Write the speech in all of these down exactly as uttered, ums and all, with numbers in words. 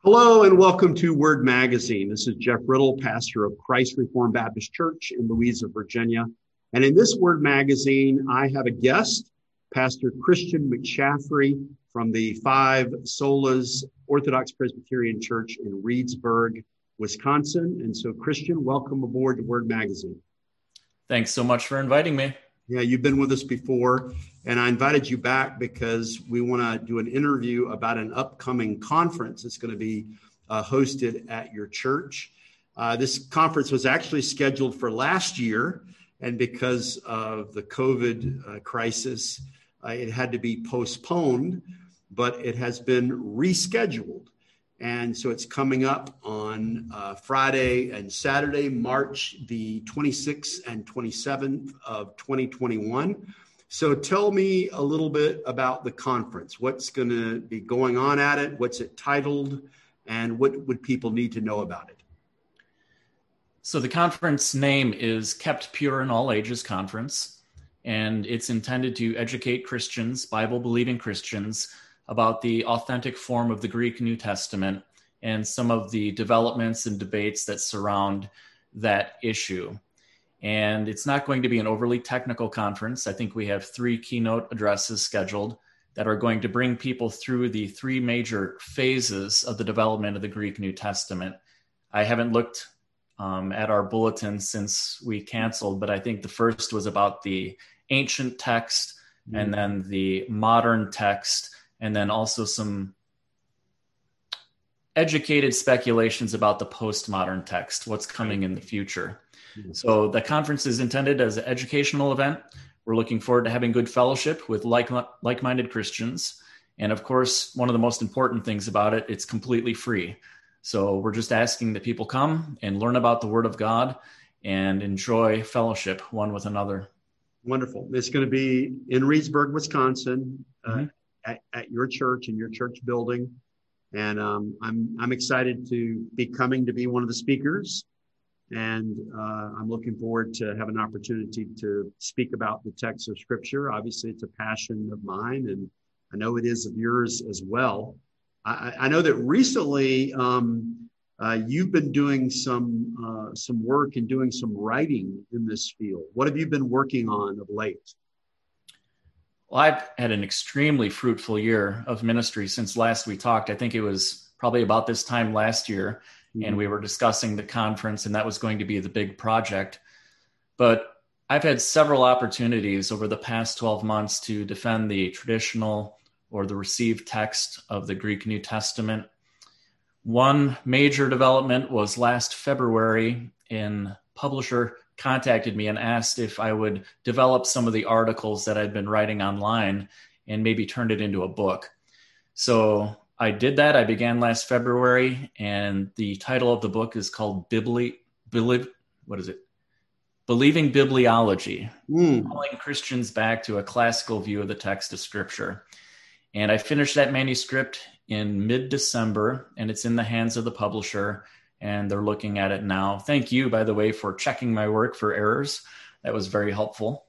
Hello and welcome to Word Magazine. This is Jeff Riddle, pastor of Christ Reformed Baptist Church in Louisa, Virginia. And in this Word Magazine, I have a guest, Pastor Christian McShaffrey from the Five Solas Orthodox Presbyterian Church in Reedsburg, Wisconsin. And so, Christian, welcome aboard to Word Magazine. Thanks so much for inviting me. Yeah, you've been with us before, and I invited you back because we want to do an interview about an upcoming conference that's going to be uh, hosted at your church. Uh, this conference was actually scheduled for last year, and because of the COVID uh, crisis, uh, it had to be postponed, but it has been rescheduled. And so it's coming up on uh, Friday and Saturday, March the twenty-sixth and twenty-seventh of twenty twenty-one. So tell me a little bit about the conference. What's going to be going on at it? What's it titled? And what would people need to know about it? So the conference name is Kept Pure in All Ages Conference, and it's intended to educate Christians, Bible-believing Christians, about the authentic form of the Greek New Testament and some of the developments and debates that surround that issue. And it's not going to be an overly technical conference. I think we have three keynote addresses scheduled that are going to bring people through the three major phases of the development of the Greek New Testament. I haven't looked um, at our bulletin since we canceled, but I think the first was about the ancient text mm-hmm. and then the modern text, and then also some educated speculations about the postmodern text, what's coming in the future. Mm-hmm. So the conference is intended as an educational event. We're looking forward to having good fellowship with like, like-minded Christians. And of course, one of the most important things about it, it's completely free. So we're just asking that people come and learn about the Word of God and enjoy fellowship one with another. Wonderful. It's going to be in Reedsburg, Wisconsin. Mm-hmm. uh, At, at your church, in your church building. And um, I'm I'm excited to be coming to be one of the speakers. And uh, I'm looking forward to have an opportunity to speak about the text of Scripture. Obviously, it's a passion of mine, and I know it is of yours as well. I, I know that recently um, uh, you've been doing some uh, some work and doing some writing in this field. What have you been working on of late? Well, I've had an extremely fruitful year of ministry since last we talked. I think it was probably about this time last year, mm-hmm. and we were discussing the conference, and that was going to be the big project. But I've had several opportunities over the past twelve months to defend the traditional or the received text of the Greek New Testament. One major development was last February, in publisher contacted me and asked if I would develop some of the articles that I'd been writing online and maybe turned it into a book. So I did that. I began last February, and the title of the book is called Bibli, Bili, what is it? Believing Bibliology, mm. calling Christians back to a classical view of the text of Scripture. And I finished that manuscript in mid-December, and it's in the hands of the publisher, and they're looking at it now. Thank you, by the way, for checking my work for errors. That was very helpful.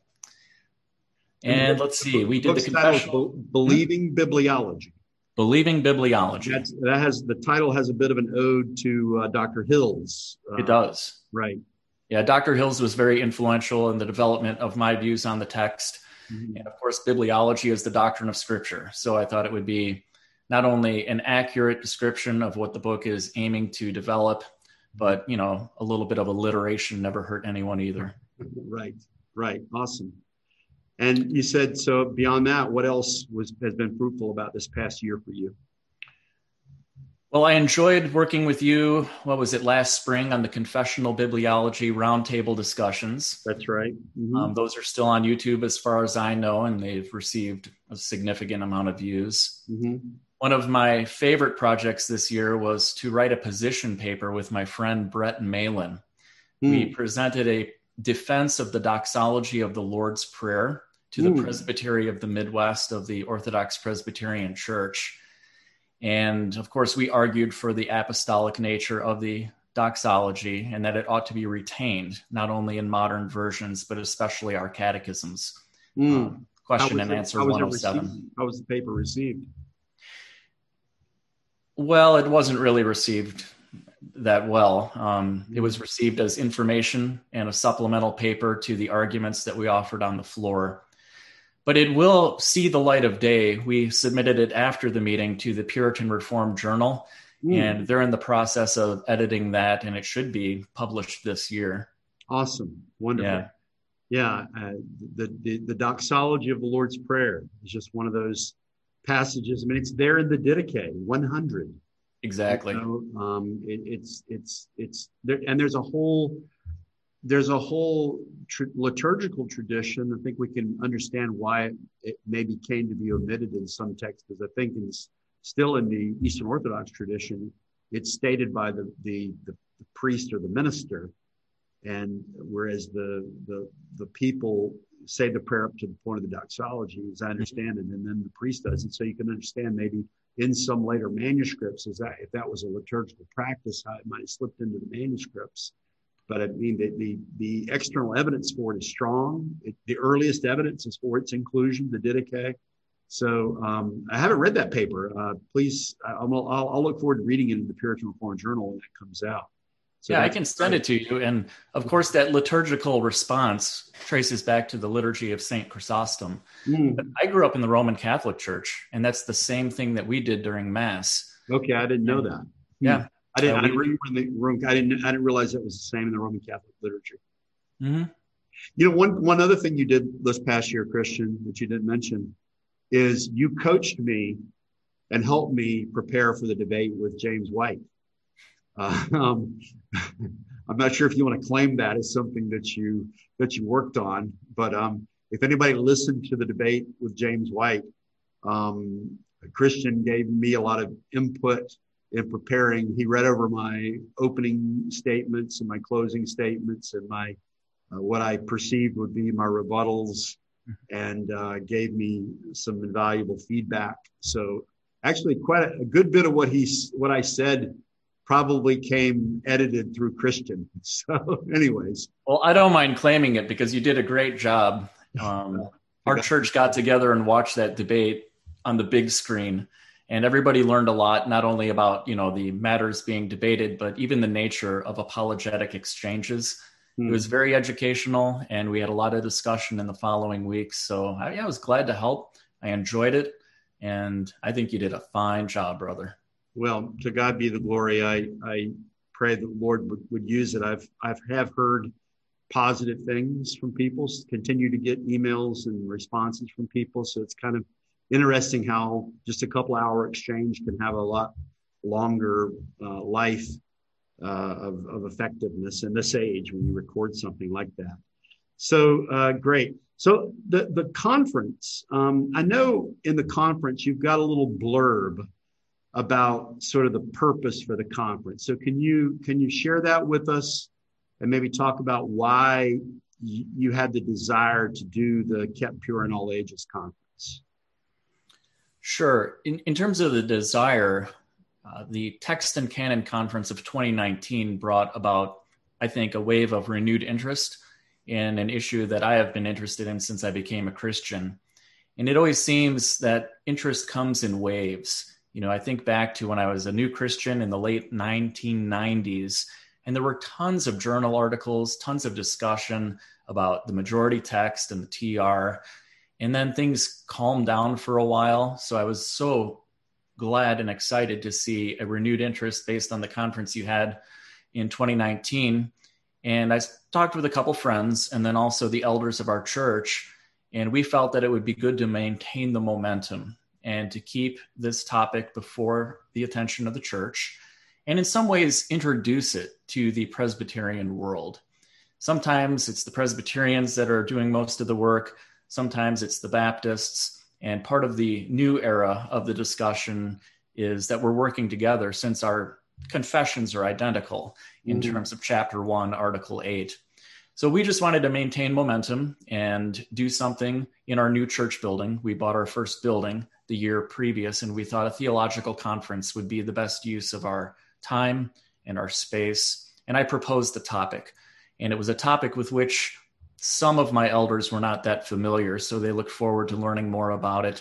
And let's see, we did the confessional. Believing Bibliology. Believing Bibliology. That's, that has the title has a bit of an ode to uh, Doctor Hills. Uh, it does. Right. Yeah, Doctor Hills was very influential in the development of my views on the text. Mm-hmm. And of course, bibliology is the doctrine of Scripture. So I thought it would be not only an accurate description of what the book is aiming to develop, but, you know, a little bit of alliteration never hurt anyone either. Right, right. Awesome. And you said, so beyond that, what else was has been fruitful about this past year for you? Well, I enjoyed working with you, what was it, last spring on the Confessional Bibliology Roundtable discussions. That's right. Mm-hmm. Um, those are still on YouTube as far as I know, and they've received a significant amount of views. Mm-hmm. One of my favorite projects this year was to write a position paper with my friend Brett Malin. Mm. We presented a defense of the doxology of the Lord's Prayer to the mm. Presbytery of the Midwest of the Orthodox Presbyterian Church. And of course, we argued for the apostolic nature of the doxology and that it ought to be retained, not only in modern versions, but especially our catechisms. Mm. Um, question and it, answer how one oh seven. How was the paper received? Well, it wasn't really received that well. Um, it was received as information and a supplemental paper to the arguments that we offered on the floor. But it will see the light of day. We submitted it after the meeting to the Puritan Reformed Journal, mm. and they're in the process of editing that, and it should be published this year. Awesome. Wonderful. Yeah. Yeah, uh, the, the the doxology of the Lord's Prayer is just one of those passages. I mean, it's there in the Didache, one hundred. Exactly. So, um, it, it's it's it's there, and there's a whole there's a whole tr- liturgical tradition. I think we can understand why it maybe came to be omitted in some texts, because I think it's still in the Eastern Orthodox tradition. It's stated by the the, the, the priest or the minister. And whereas the, the the people say the prayer up to the point of the doxology, as I understand it, and then the priest does it. So you can understand maybe in some later manuscripts, is that if that was a liturgical practice, how it might have slipped into the manuscripts. But I mean, the the, the external evidence for it is strong. It, the earliest evidence is for its inclusion, the Didache. So um, I haven't read that paper. Uh, please, I'll, I'll, I'll look forward to reading it in the Puritan Reformed Journal when it comes out. So yeah, I can send it to you. And of course, that liturgical response traces back to the liturgy of Saint Chrysostom. Mm. But I grew up in the Roman Catholic Church, and that's the same thing that we did during Mass. Okay, I didn't know that. Yeah. I didn't, uh, I, didn't we, in the Roman, I didn't I didn't realize that was the same in the Roman Catholic liturgy. Mm-hmm. You know, one, one other thing you did this past year, Christian, that you didn't mention, is you coached me and helped me prepare for the debate with James White. Uh, um, I'm not sure if you want to claim that as something that you that you worked on, but um, if anybody listened to the debate with James White, um, Christian gave me a lot of input in preparing. He read over my opening statements and my closing statements and my uh, what I perceived would be my rebuttals, and uh, gave me some invaluable feedback. So actually, quite a, a good bit of what he what I said probably came edited through Christian. So anyways. Well, I don't mind claiming it because you did a great job. Um, our church got together and watched that debate on the big screen, and everybody learned a lot, not only about, you know, the matters being debated, but even the nature of apologetic exchanges. Hmm. It was very educational, and we had a lot of discussion in the following weeks. So I, I was glad to help. I enjoyed it, and I think you did a fine job, brother. Well, to God be the glory. I, I pray that the Lord would, would use it. I've I've have heard positive things from people, continue to get emails and responses from people. So it's kind of interesting how just a couple hour exchange can have a lot longer uh, life uh, of, of effectiveness in this age when you record something like that. So uh, great. So the, the conference, um, I know in the conference you've got a little blurb about sort of the purpose for the conference. So can you can you share that with us and maybe talk about why y- you had the desire to do the Kept Pure in All Ages conference? Sure. In, in terms of the desire, uh, the Text and Canon Conference of twenty nineteen brought about, I think, a wave of renewed interest in an issue that I have been interested in since I became a Christian. And it always seems that interest comes in waves. You know, I think back to when I was a new Christian in the late nineteen nineties, and there were tons of journal articles, tons of discussion about the majority text and the T R. And then things calmed down for a while. So I was so glad and excited to see a renewed interest based on the conference you had in twenty nineteen. And I talked with a couple friends and then also the elders of our church, and we felt that it would be good to maintain the momentum and to keep this topic before the attention of the church, and in some ways introduce it to the Presbyterian world. Sometimes it's the Presbyterians that are doing most of the work. Sometimes it's the Baptists. And part of the new era of the discussion is that we're working together since our confessions are identical in mm-hmm. terms of chapter one, article eight. So we just wanted to maintain momentum and do something in our new church building. We bought our first building the year previous, and we thought a theological conference would be the best use of our time and our space. And I proposed the topic, and it was a topic with which some of my elders were not that familiar, so they looked forward to learning more about it.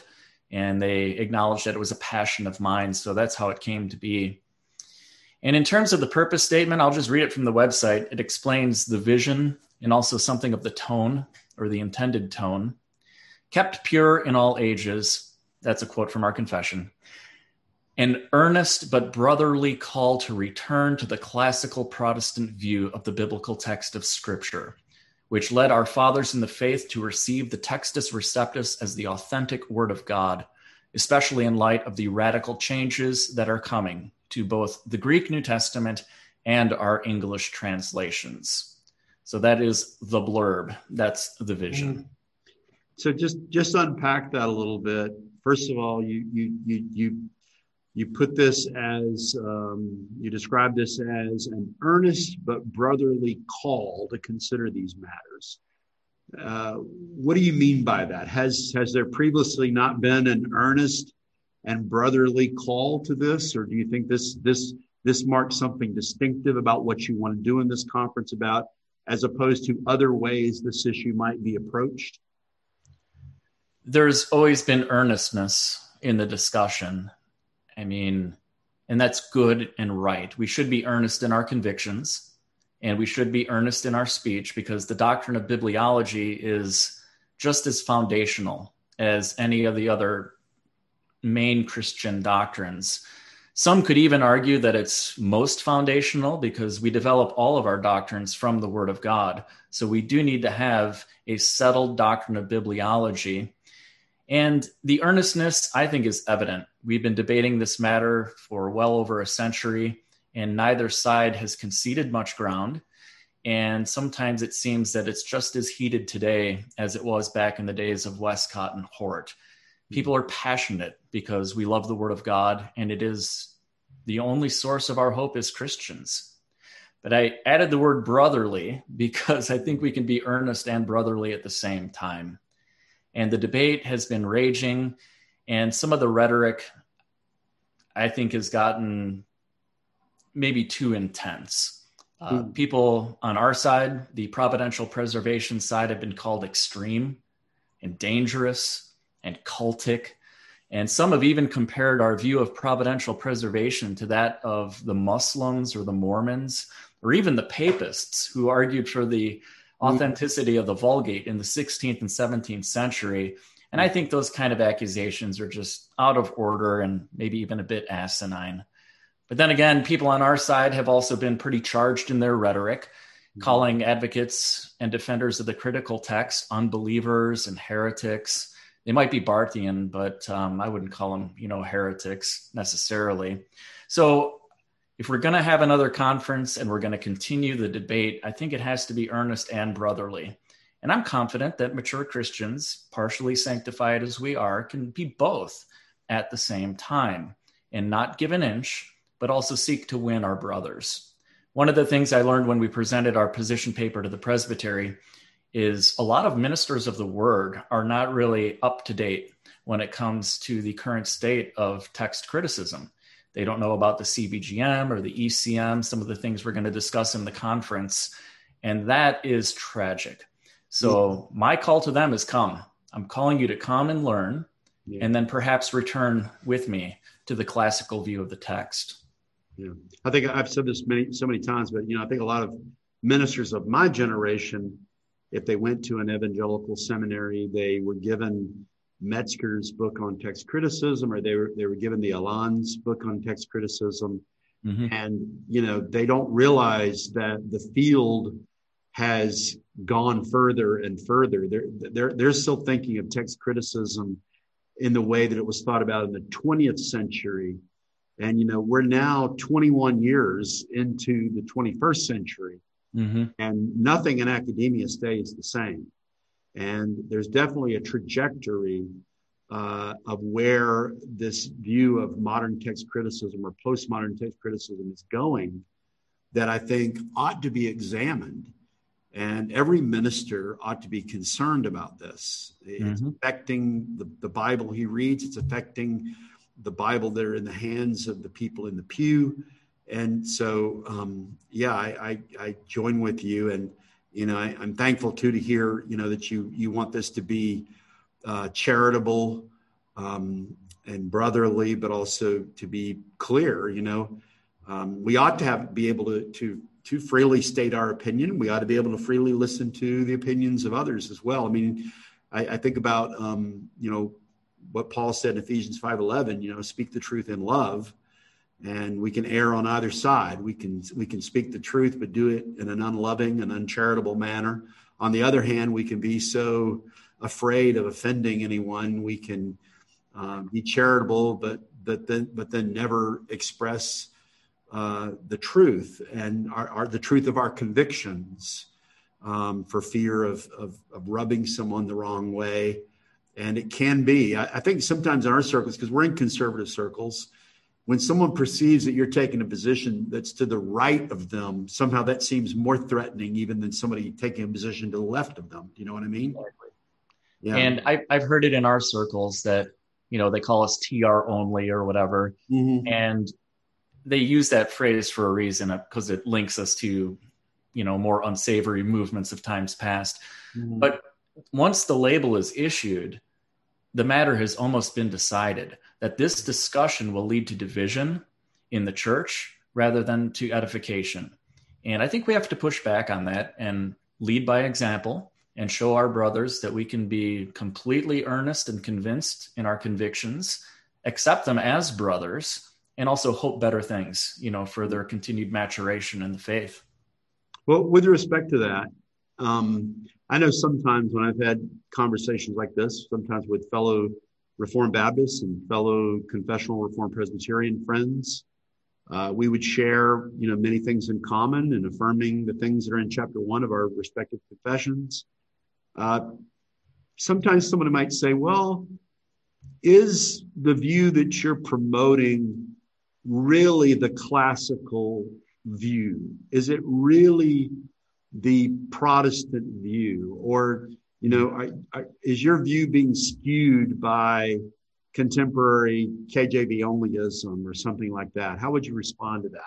and they acknowledged that it was a passion of mine. So that's how it came to be. And in terms of the purpose statement, I'll just read it from the website. It explains the vision and also something of the tone, or the intended tone. Kept pure in all ages. That's a quote from our confession. An earnest but brotherly call to return to the classical Protestant view of the biblical text of Scripture, which led our fathers in the faith to receive the Textus Receptus as the authentic Word of God, especially in light of the radical changes that are coming to both the Greek New Testament and our English translations. So that is the blurb. That's the vision. So just just unpack that a little bit. First of all, you you you you you put this as um, you describe this as an earnest but brotherly call to consider these matters. Uh, what do you mean by that? Has has there previously not been an earnest and brotherly call to this, or do you think this this this marks something distinctive about what you want to do in this conference about, as opposed to other ways this issue might be approached? There's always been earnestness in the discussion. I mean, and that's good and right. We should be earnest in our convictions, and we should be earnest in our speech, because the doctrine of bibliology is just as foundational as any of the other main Christian doctrines. Some could even argue that it's most foundational, because we develop all of our doctrines from the Word of God. So we do need to have a settled doctrine of bibliology. And the earnestness, I think, is evident. We've been debating this matter for well over a century, and neither side has conceded much ground. And sometimes it seems that it's just as heated today as it was back in the days of Westcott and Hort. People are passionate because we love the Word of God, and it is the only source of our hope as Christians. But I added the word brotherly because I think we can be earnest and brotherly at the same time. And the debate has been raging, and some of the rhetoric, I think, has gotten maybe too intense. Uh, mm. People on our side, the providential preservation side, have been called extreme and dangerous and cultic. And some have even compared our view of providential preservation to that of the Muslims or the Mormons, or even the Papists, who argued for the authenticity of the Vulgate in the sixteenth and seventeenth century. And I think those kind of accusations are just out of order and maybe even a bit asinine. But then again, people on our side have also been pretty charged in their rhetoric, mm-hmm. calling advocates and defenders of the critical text unbelievers and heretics. They might be Barthian, but um, I wouldn't call them, you know, heretics necessarily. So if we're going to have another conference and we're going to continue the debate, I think it has to be earnest and brotherly. And I'm confident that mature Christians, partially sanctified as we are, can be both at the same time and not give an inch, but also seek to win our brothers. One of the things I learned when we presented our position paper to the presbytery is a lot of ministers of the word are not really up to date when it comes to the current state of text criticism. They don't know about the C B G M or the E C M, some of the things we're going to discuss in the conference. And that is tragic. So yeah. My call to them is come. I'm calling you to come and learn, yeah. and then perhaps return with me to the classical view of the text. Yeah, I think I've said this many, so many times, but, you know, I think a lot of ministers of my generation, if they went to an evangelical seminary, they were given Metzger's book on text criticism, or they were they were given the Allen's book on text criticism. Mm-hmm. And, you know, they don't realize that the field has gone further and further. They're, they're, they're still thinking of text criticism in the way that it was thought about in the twentieth century. And, you know, we're now twenty-one years into the twenty-first century, mm-hmm. and nothing in academia stays the same. And there's definitely a trajectory uh, of where this view of modern text criticism or postmodern text criticism is going that I think ought to be examined. And every minister ought to be concerned about this. It's mm-hmm. affecting the, the Bible he reads. It's affecting the Bible that are in the hands of the people in the pew. And so, um, yeah, I, I, I join with you. And, you know, I, I'm thankful, too, to hear, you know, that you you want this to be uh, charitable, um, and brotherly, but also to be clear. You know, um, we ought to have be able to to to freely state our opinion. We ought to be able to freely listen to the opinions of others as well. I mean, I, I think about um, you know what Paul said in Ephesians five eleven. You know, speak the truth in love. And we can err on either side. We can we can speak the truth, but do it in an unloving and uncharitable manner. On the other hand, we can be so afraid of offending anyone. We can um, be charitable, but but then but then never express uh, the truth and our, our, the truth of our convictions um, for fear of, of of rubbing someone the wrong way. And it can be. I, I think sometimes in our circles, because we're in conservative circles, when someone perceives that you're taking a position that's to the right of them, somehow that seems more threatening even than somebody taking a position to the left of them. Do you know what I mean? Exactly. Yeah. And I, I've heard it in our circles that, you know, they call us T R only or whatever. Mm-hmm. And they use that phrase for a reason because it links us to, you know, more unsavory movements of times past. Mm-hmm. But once the label is issued, the matter has almost been decided that this discussion will lead to division in the church rather than to edification. And I think we have to push back on that and lead by example and show our brothers that we can be completely earnest and convinced in our convictions, accept them as brothers, and also hope better things, you know, for their continued maturation in the faith. Well, with respect to that, um, I know sometimes when I've had conversations like this, sometimes with fellow Reformed Baptists and fellow confessional Reformed Presbyterian friends, uh, we would share, you know, many things in common and affirming the things that are in chapter one of our respective confessions. Uh, sometimes someone might say, well, is the view that you're promoting really the classical view? Is it really the Protestant view? Or, you know, I, I, is your view being skewed by contemporary K J V onlyism or something like that? How would you respond to that?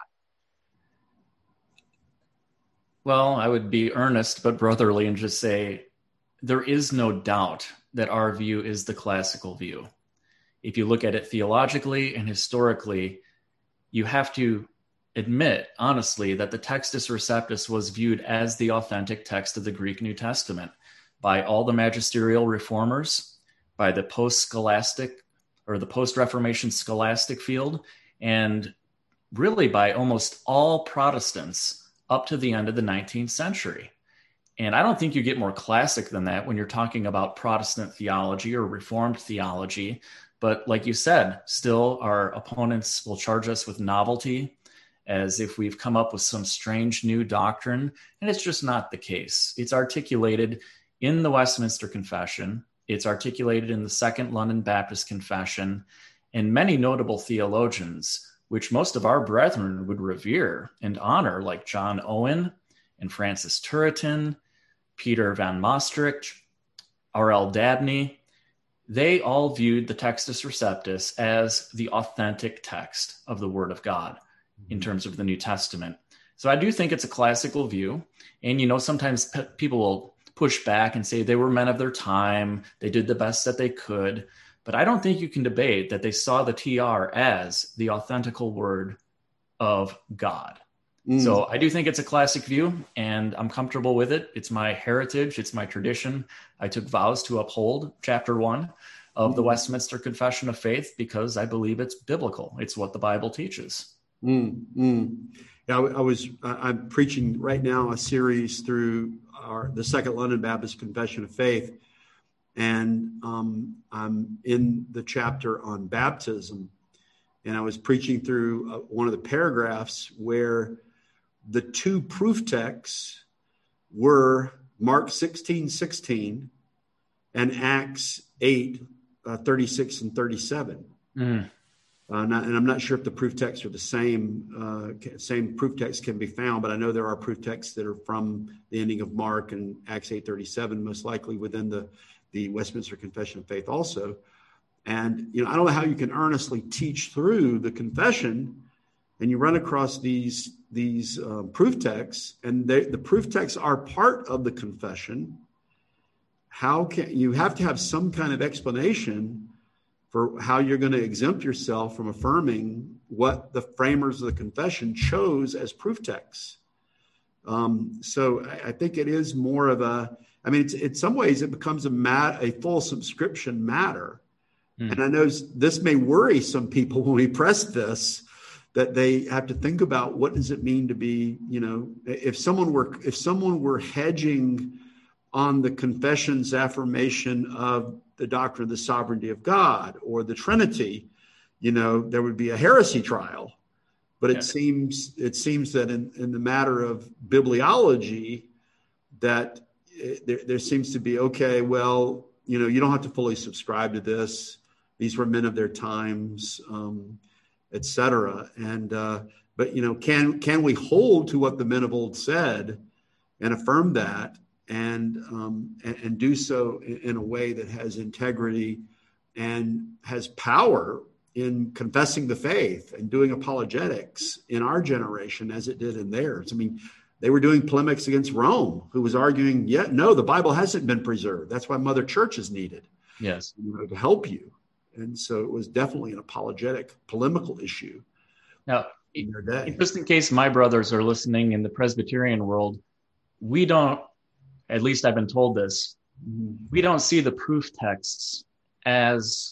Well, I would be earnest but brotherly and just say there is no doubt that our view is the classical view. If you look at it theologically and historically, you have to admit, honestly, that the Textus Receptus was viewed as the authentic text of the Greek New Testament by all the magisterial reformers, by the post-scholastic or the post-Reformation scholastic field, and really by almost all Protestants up to the end of the nineteenth century. And I don't think you get more classic than that when you're talking about Protestant theology or Reformed theology. But like you said, still our opponents will charge us with novelty, as if we've come up with some strange new doctrine, and it's just not the case. It's articulated in the Westminster Confession. It's articulated in the Second London Baptist Confession, and many notable theologians, which most of our brethren would revere and honor, like John Owen and Francis Turretin, Peter Van Maastricht, R L Dabney, they all viewed the Textus Receptus as the authentic text of the Word of God in terms of the New Testament. So I do think it's a classical view. And, you know, sometimes pe- people will push back and say they were men of their time. They did the best that they could. But I don't think you can debate that they saw the T R as the authentical word of God. Mm. So I do think it's a classic view, and I'm comfortable with it. It's my heritage. It's my tradition. I took vows to uphold chapter one of mm. the Westminster Confession of Faith because I believe it's biblical. It's what the Bible teaches. Mm, mm. Yeah, I, I was. I'm preaching right now a series through our the Second London Baptist Confession of Faith, and um, I'm in the chapter on baptism, and I was preaching through uh, one of the paragraphs where the two proof texts were Mark sixteen sixteen and Acts eight uh, thirty-six and thirty-seven. Mm. Uh, not, and I'm not sure if the proof texts are the same. Uh, same proof text can be found, but I know there are proof texts that are from the ending of Mark and Acts eight thirty-seven, most likely within the, the Westminster Confession of Faith also. And, you know, I don't know how you can earnestly teach through the confession and you run across these, these uh, proof texts, and they, the proof texts are part of the confession. How can you have to have some kind of explanation for how you're going to exempt yourself from affirming what the framers of the confession chose as proof texts. Um, so I, I think it is more of a, I mean, it's, in some ways it becomes a mat, a full subscription matter. Mm. And I know this may worry some people when we press this, that they have to think about what does it mean to be, you know, if someone were, if someone were hedging on the confession's affirmation of the doctrine of the sovereignty of God or the Trinity, you know, there would be a heresy trial. But it yeah. seems it seems that in, in the matter of bibliology, that it, there, there seems to be, okay, well, you know, you don't have to fully subscribe to this. These were men of their times, um, et cetera. And uh, but, you know, can can we hold to what the men of old said and affirm that and um, and, and do so in, in a way that has integrity and has power in confessing the faith and doing apologetics in our generation as it did in theirs? I mean, they were doing polemics against Rome, who was arguing, yeah, no, the Bible hasn't been preserved. That's why Mother Church is needed. Yes. You know, to help you. And so it was definitely an apologetic, polemical issue. Now, in their day. Just in case my brothers are listening in the Presbyterian world, we don't, at least I've been told this, mm-hmm. we don't see the proof texts as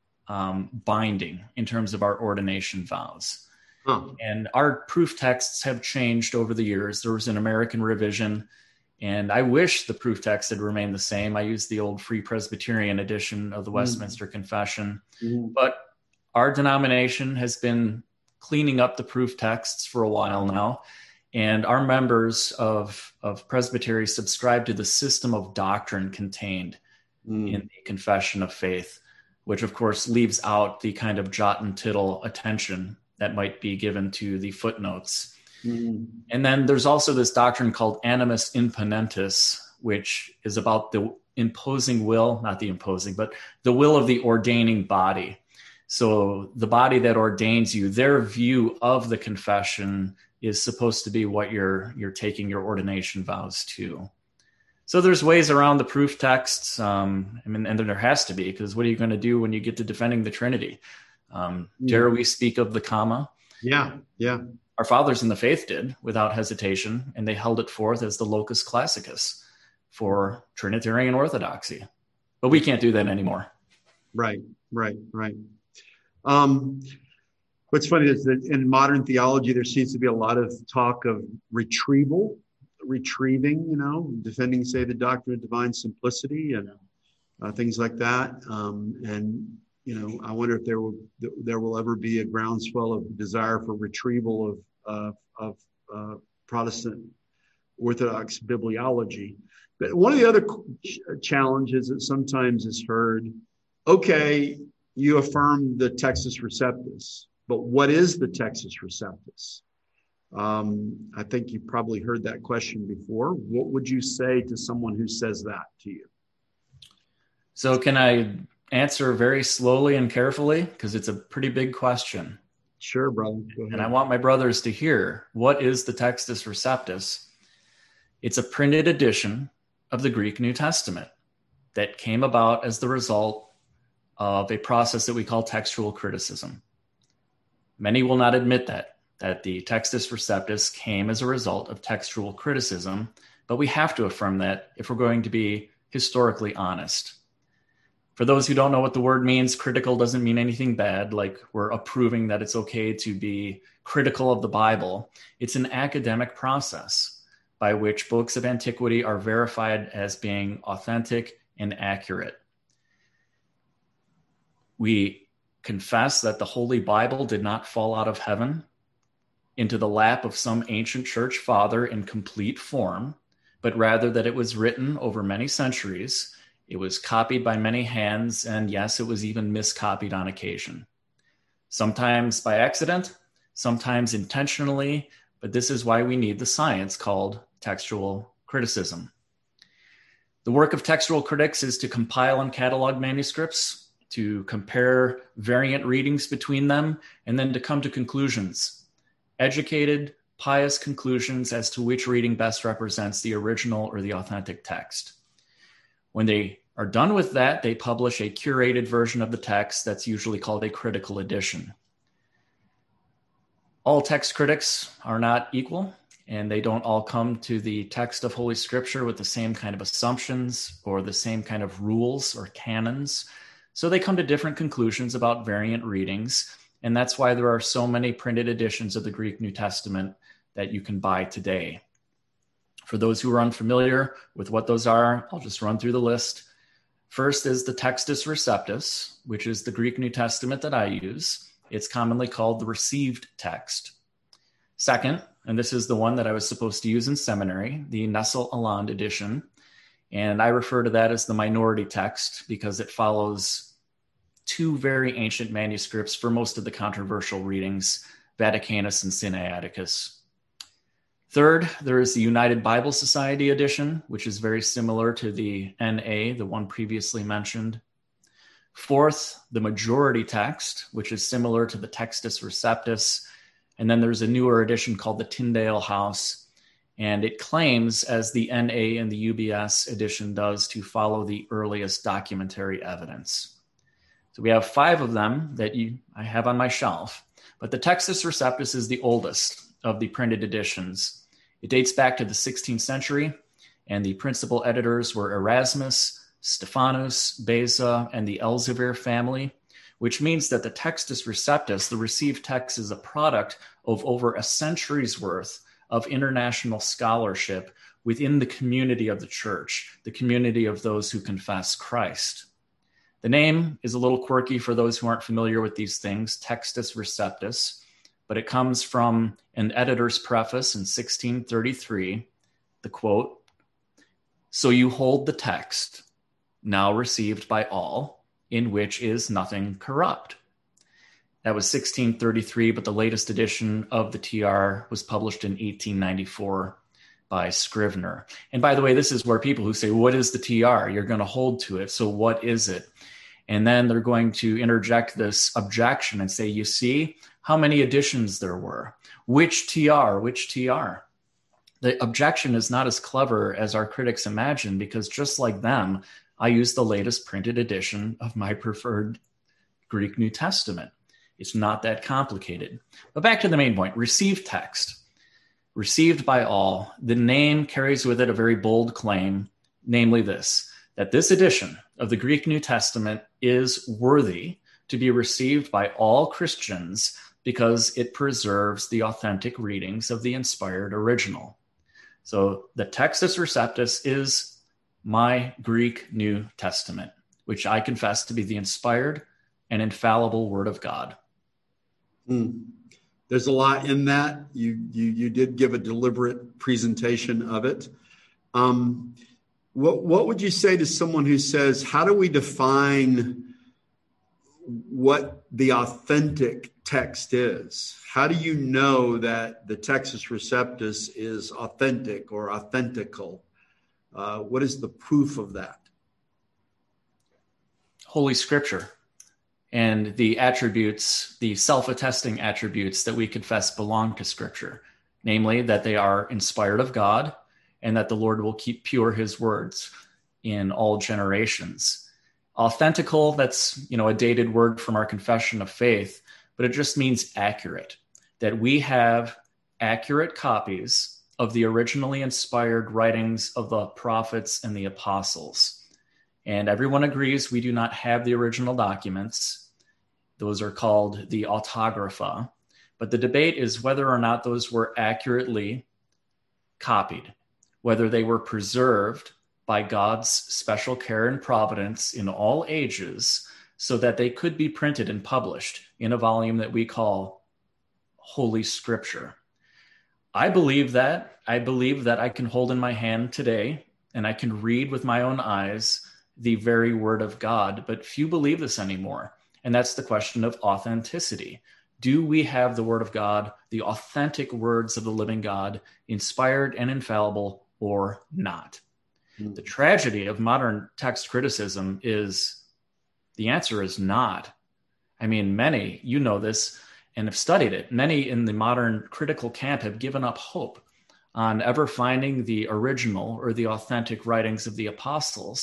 um, binding in terms of our ordination vows. Huh. And our proof texts have changed over the years. There was an American revision, and I wish the proof text had remained the same. I used the old Free Presbyterian edition of the mm. Westminster Confession. Mm. But our denomination has been cleaning up the proof texts for a while now. And our members of, of Presbytery subscribe to the system of doctrine contained mm. in the Confession of Faith, which of course leaves out the kind of jot and tittle attention that might be given to the footnotes. Mm-hmm. And then there's also this doctrine called animus imponentis, which is about the imposing will, not the imposing, but the will of the ordaining body. So the body that ordains you, their view of the confession is supposed to be what you're you're taking your ordination vows to. So there's ways around the proof texts. Um, I mean, and there has to be, because what are you going to do when you get to defending the Trinity? Um, dare we speak of the comma? Yeah, yeah. Our fathers in the faith did without hesitation, and they held it forth as the locus classicus for Trinitarian orthodoxy. But we can't do that anymore. Right, right, right. Um, what's funny is that in modern theology, there seems to be a lot of talk of retrieval, retrieving, you know, defending, say, the doctrine of divine simplicity and uh, things like that. Um, and You know, I wonder if there will there will ever be a groundswell of desire for retrieval of uh, of uh, Protestant Orthodox bibliology. But one of the other ch- challenges that sometimes is heard: okay, you affirm the Textus Receptus, but what is the Textus Receptus? Um, I think you've probably heard that question before. What would you say to someone who says that to you? So, can I answer very slowly and carefully, because it's a pretty big question? Sure, brother. Go ahead. And I want my brothers to hear, what is the Textus Receptus? It's a printed edition of the Greek New Testament that came about as the result of a process that we call textual criticism. Many will not admit that, that the Textus Receptus came as a result of textual criticism, but we have to affirm that if we're going to be historically honest. For those who don't know what the word means, critical doesn't mean anything bad, like we're approving that it's okay to be critical of the Bible. It's an academic process by which books of antiquity are verified as being authentic and accurate. We confess that the Holy Bible did not fall out of heaven into the lap of some ancient church father in complete form, but rather that it was written over many centuries. It was copied by many hands, and yes, it was even miscopied on occasion. Sometimes by accident, sometimes intentionally, but this is why we need the science called textual criticism. The work of textual critics is to compile and catalog manuscripts, to compare variant readings between them, and then to come to conclusions, educated, pious conclusions as to which reading best represents the original or the authentic text. When they are done with that, they publish a curated version of the text that's usually called a critical edition. All text critics are not equal, and they don't all come to the text of Holy Scripture with the same kind of assumptions or the same kind of rules or canons. So they come to different conclusions about variant readings, and that's why there are so many printed editions of the Greek New Testament that you can buy today. For those who are unfamiliar with what those are, I'll just run through the list. First is the Textus Receptus, which is the Greek New Testament that I use. It's commonly called the received text. Second, and this is the one that I was supposed to use in seminary, the Nestle Aland edition. And I refer to that as the minority text because it follows two very ancient manuscripts for most of the controversial readings, Vaticanus and Sinaiticus. Third, there is the United Bible Society edition, which is very similar to the N A, the one previously mentioned. Fourth, the majority text, which is similar to the Textus Receptus. And then there's a newer edition called the Tyndale House, and it claims, as the N A and the U B S edition does, to follow the earliest documentary evidence. So we have five of them that you, I have on my shelf, but the Textus Receptus is the oldest of the printed editions. It dates back to the sixteenth century, and the principal editors were Erasmus, Stephanus, Beza, and the Elzevir family, which means that the Textus Receptus, the received text, is a product of over a century's worth of international scholarship within the community of the church, the community of those who confess Christ. The name is a little quirky for those who aren't familiar with these things, Textus Receptus, but it comes from an editor's preface in sixteen thirty-three, the quote, "So you hold the text, now received by all, in which is nothing corrupt." That was sixteen thirty-three, but the latest edition of the T R was published in eighteen ninety-four by Scrivener. And by the way, this is where people who say, what is the T R? You're going to hold to it. So what is it? And then they're going to interject this objection and say, you see how many editions there were? Which T R? Which T R? The objection is not as clever as our critics imagine, because just like them, I use the latest printed edition of my preferred Greek New Testament. It's not that complicated. But back to the main point, received text. Received by all. The name carries with it a very bold claim, namely this, that this edition of the Greek New Testament is worthy to be received by all Christians because it preserves the authentic readings of the inspired original. So the Textus Receptus is my Greek New Testament, which I confess to be the inspired and infallible Word of God. Mm. There's a lot in that. You you you did give a deliberate presentation of it. Um, what what would you say to someone who says, how do we define what the authentic text is? How do you know that the Textus Receptus is authentic or authentical? Uh, what is the proof of that? Holy Scripture and the attributes, the self-attesting attributes that we confess belong to Scripture, namely that they are inspired of God and that the Lord will keep pure his words in all generations. Authentical, that's, you know, a dated word from our confession of faith, but it just means accurate, that we have accurate copies of the originally inspired writings of the prophets and the apostles. And everyone agrees we do not have the original documents. Those are called the autographa. But the debate is whether or not those were accurately copied, whether they were preserved by God's special care and providence in all ages so that they could be printed and published in a volume that we call Holy Scripture. I believe that. I believe that I can hold in my hand today and I can read with my own eyes the very Word of God, but few believe this anymore. And that's the question of authenticity. Do we have the Word of God, the authentic words of the living God, inspired and infallible, or not? Mm. The tragedy of modern text criticism is the answer is not. I mean, many, you know this, and have studied it. Many in the modern critical camp have given up hope on ever finding the original or the authentic writings of the apostles.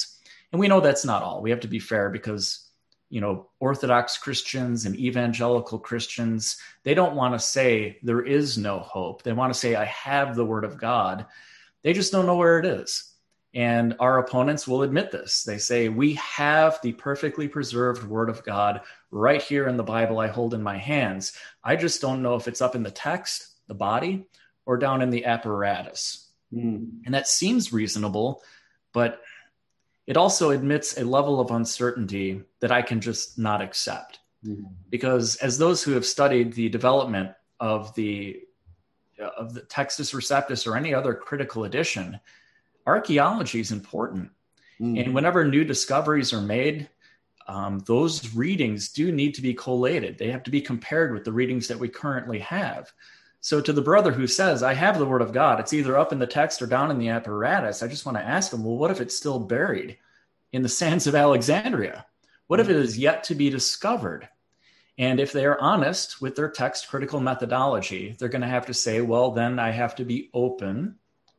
And we know that's not all. We have to be fair because, you know, Orthodox Christians and evangelical Christians, they don't want to say there is no hope. They want to say, I have the word of God. They just don't know where it is. And our opponents will admit this. They say, we have the perfectly preserved word of God right here in the Bible I hold in my hands. I just don't know if it's up in the text, the body, or down in the apparatus. Mm. And that seems reasonable, but it also admits a level of uncertainty that I can just not accept. Mm. Because as those who have studied the development of the, of the Textus Receptus or any other critical edition, archaeology is important. Mm. And whenever new discoveries are made, um, those readings do need to be collated. They have to be compared with the readings that we currently have. So to the brother who says, I have the word of God, it's either up in the text or down in the apparatus, I just want to ask him, well, what if it's still buried in the sands of Alexandria? What if it is yet to be discovered? And if they are honest with their text critical methodology, they're going to have to say, well, then I have to be open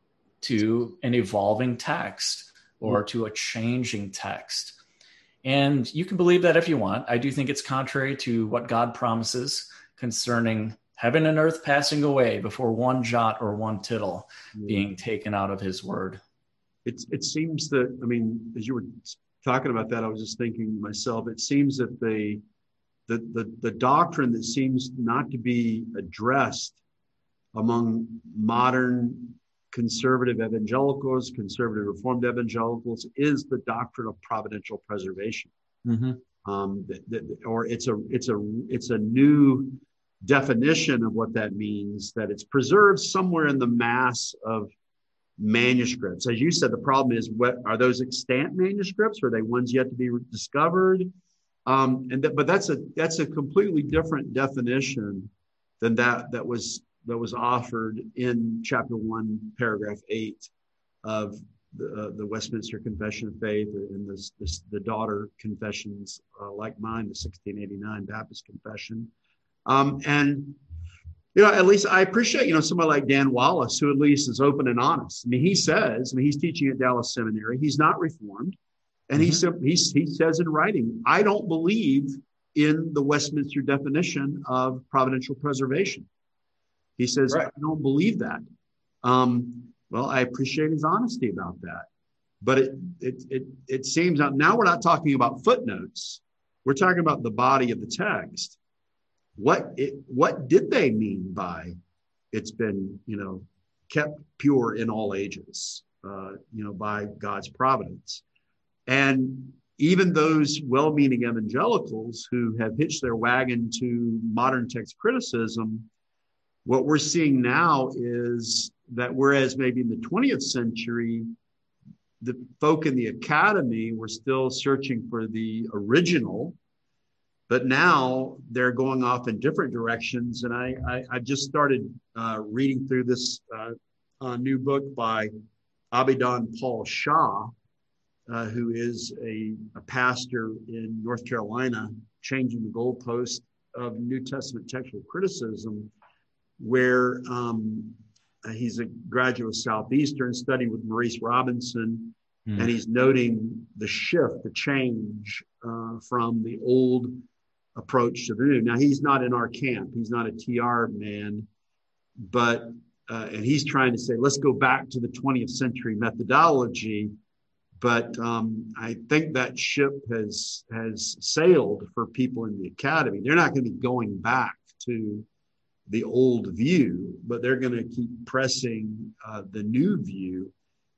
to an evolving text or to a changing text. And you can believe that if you want. I do think it's contrary to what God promises concerning heaven and earth passing away before one jot or one tittle yeah. being taken out of his word. It's, it seems that, I mean, as you were talking about that, I was just thinking to myself, it seems that the, the, the, the doctrine that seems not to be addressed among modern conservative evangelicals, conservative reformed evangelicals, is the doctrine of providential preservation. Mm-hmm. Um, that, that, or it's a, it's a, it's a new definition of what that means, that it's preserved somewhere in the mass of manuscripts. As you said, the problem is, what are those extant manuscripts? Are they ones yet to be discovered? Um, and that, but that's a that's a completely different definition than that that was that was offered in chapter one, paragraph eight of the, uh, the Westminster Confession of Faith, and this, this, the daughter confessions uh, like mine, the sixteen eighty-nine Baptist Confession. Um, and, you know, at least I appreciate, you know, somebody like Dan Wallace, who at least is open and honest. I mean, he says, I mean, he's teaching at Dallas Seminary. He's not Reformed. And mm-hmm. he, he, he says in writing, I don't believe in the Westminster definition of providential preservation. He says, right. I don't believe that. Um, well, I appreciate his honesty about that. But it, it, it, it seems now, now we're not talking about footnotes. We're talking about the body of the text. What it, what did they mean by it's been, you know, kept pure in all ages, uh, you know, by God's providence? And even those well-meaning evangelicals who have hitched their wagon to modern text criticism, what we're seeing now is that whereas maybe in the twentieth century, the folk in the academy were still searching for the original, but now they're going off in different directions. And I, I, I just started uh, reading through this uh, uh, new book by Abidon Paul Shah, uh, who is a, a pastor in North Carolina, changing the goalpost of New Testament textual criticism, where um, he's a graduate of Southeastern, studying with Maurice Robinson, mm. and he's noting the shift, the change uh, from the old approach to the new. Now, he's not in our camp. He's not a T R man, but, uh, and he's trying to say, let's go back to the twentieth century methodology. But um, I think that ship has, has sailed for people in the academy. They're not going to be going back to the old view, but they're going to keep pressing uh, the new view.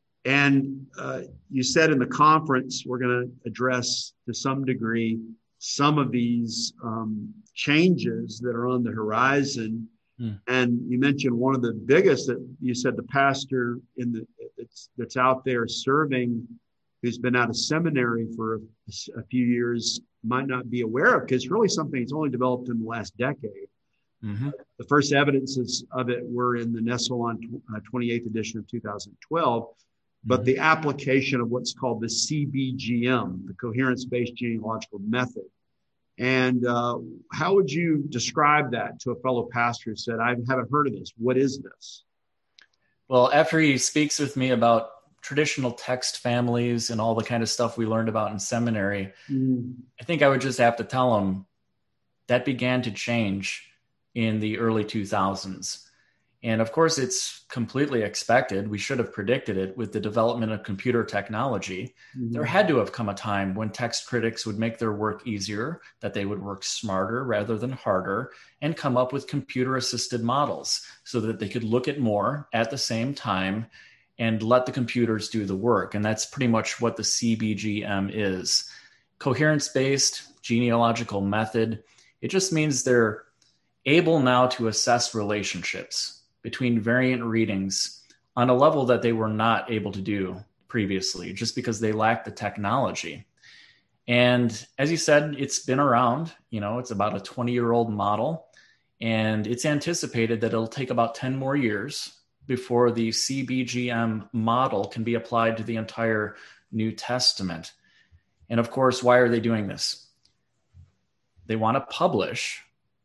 And uh, you said in the conference, we're going to address to some degree some of these um, changes that are on the horizon. Mm. And you mentioned one of the biggest that you said the pastor in the that's, that's out there serving, who's been out of seminary for a, a few years, might not be aware of, because it's really something that's only developed in the last decade. Mm-hmm. The first evidences of it were in the Nessalon uh, twenty-eighth edition of two thousand twelve, but mm-hmm. the application of what's called the C B G M, the Coherence-Based Genealogical Method. And uh, how would you describe that to a fellow pastor who said, I haven't heard of this? What is this? Well, after he speaks with me about traditional text families and all the kind of stuff we learned about in seminary, Mm. I think I would just have to tell them that began to change in the early two thousands. And of course, it's completely expected. We should have predicted it with the development of computer technology. Mm-hmm. There had to have come a time when text critics would make their work easier, that they would work smarter rather than harder, and come up with computer-assisted models so that they could look at more at the same time and let the computers do the work. And that's pretty much what the C B G M is. Coherence-based genealogical method. It just means they're able now to assess relationships between variant readings on a level that they were not able to do previously, just because they lacked the technology. And as you said, it's been around, you know, it's about a twenty-year-old model, and it's anticipated that it'll take about ten more years before the C B G M model can be applied to the entire New Testament. And of course, why are they doing this? They want to publish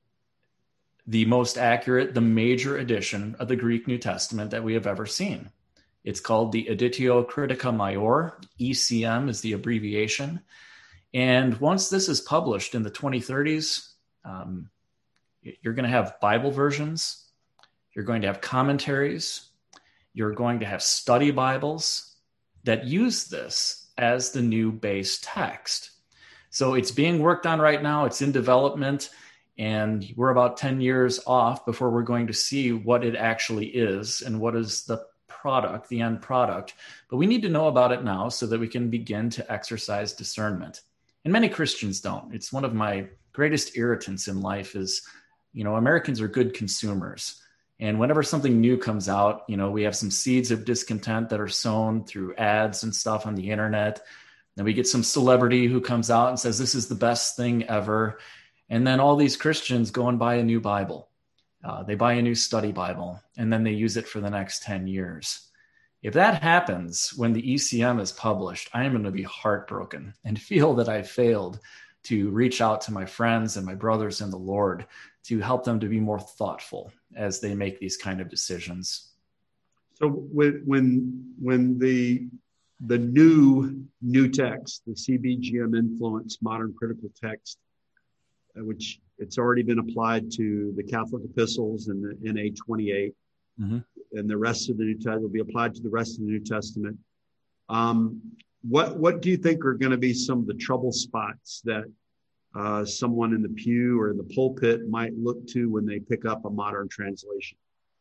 the most accurate, the major edition of the Greek New Testament that we have ever seen. It's called the Editio Critica Maior, E C M is the abbreviation. And once this is published in the twenty thirties, um, you're going to have Bible versions, you're going to have commentaries, you're going to have study Bibles that use this as the new base text. So it's being worked on right now, it's in development, and we're about ten years off before we're going to see what it actually is and what is the product, the end product. But we need to know about it now so that we can begin to exercise discernment. And many Christians don't. It's one of my greatest irritants in life is, you know, Americans are good consumers. And whenever something new comes out, you know, we have some seeds of discontent that are sown through ads and stuff on the internet. Then we get some celebrity who comes out and says, this is the best thing ever. And then all these Christians go and buy a new Bible. Uh, they buy a new study Bible, and then they use it for the next ten years. If that happens when the E C M is published, I am going to be heartbroken and feel that I failed to reach out to my friends and my brothers in the Lord to help them to be more thoughtful as they make these kind of decisions. So when when when the the new new text, the C B G M influenced modern critical text, which it's already been applied to the Catholic epistles and the N A twenty-eight, mm-hmm. and the rest of the New Testament will be applied to the rest of the New Testament. Um, what what do you think are going to be some of the trouble spots that uh, someone in the pew or in the pulpit might look to when they pick up a modern translation?